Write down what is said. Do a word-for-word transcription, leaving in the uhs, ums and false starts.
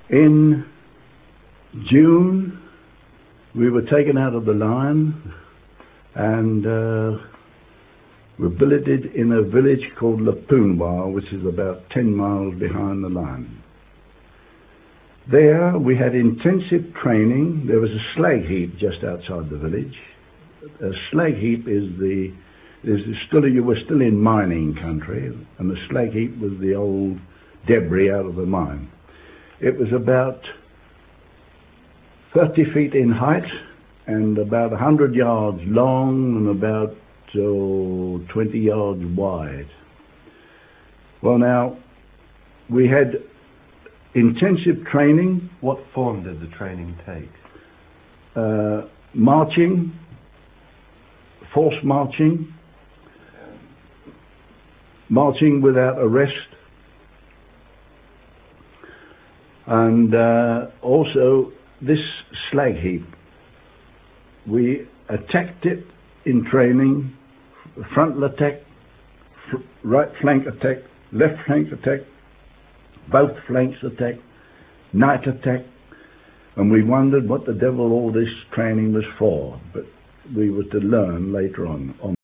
In June, we were taken out of the line and uh, were billeted in a village called Lapunwa, which is about ten miles behind the line. There we had intensive training. There was a slag heap just outside the village. A slag heap is the is still you were still in mining country, and the slag heap was the old debris out of the mine. It was about thirty feet in height and about one hundred yards long and about oh, twenty yards wide. Well, now, we had intensive training. What form did the training take? Uh, marching, force marching, marching without arrest, and uh, also this slag heap. We attacked it in training, frontal attack, fr right flank attack, left flank attack, both flanks attack, night attack, and we wondered what the devil all this training was for, but we were to learn later on. on